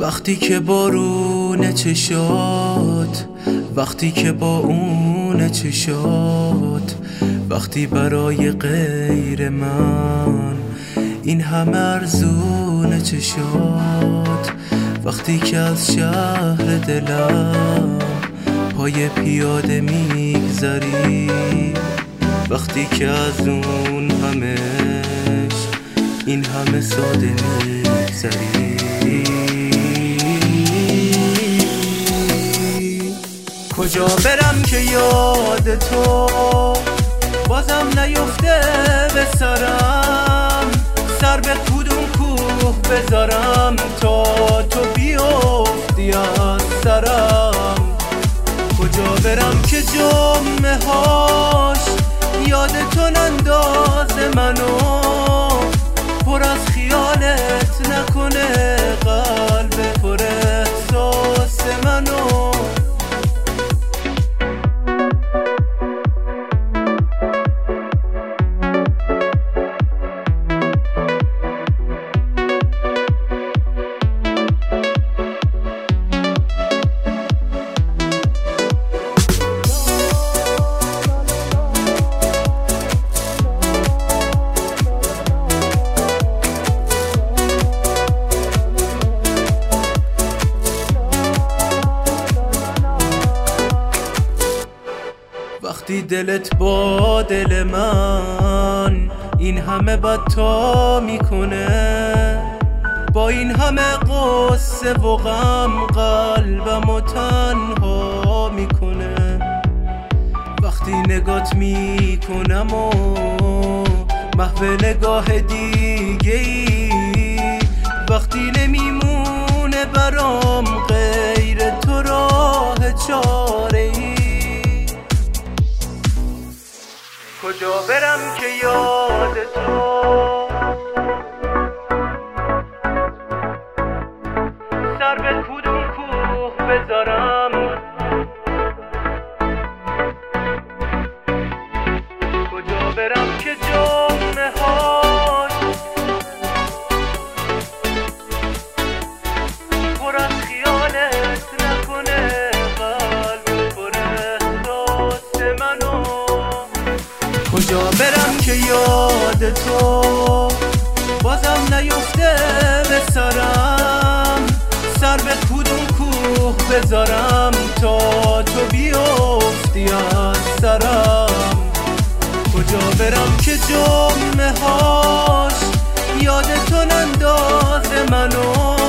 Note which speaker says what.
Speaker 1: وقتی که بارون چشات، وقتی که با اون چشات، وقتی برای غیر من این همه ارزون چشات، وقتی که از شهر دلم پای پیاده میگذری، وقتی که از اون همش این همه ساده میگذری. کجا برم که یاد تو بازم نیفته به سرم، سر به کدوم کوه بذارم تا تو بیفتی از سرم. کجا برم که جمعه هاش یاد تو نندازه منو، پر از خیالت نکنه قلب پر احساس منو. وقتی دلت با دل من این همه بدتا میکنه، با این همه قصه و غم قلبمو تنها میکنه، وقتی نگات میکنم و محو نگاه دیگه ای، وقتی نمیمونه برام غیر تو راه چاره ای. کجا برم که یاد تو سر به کدوم کوه بذارم، کجا برم که جمعه هاش پر از خیالت نکنه قلب پر احساس منو. کجا برم که یاد تو بازم نیفته به سرم، سر به کدوم کوه بذارم تا تو بیفتی از سرم. کجا برم که جمعه هاش یاد تو نندازه منو،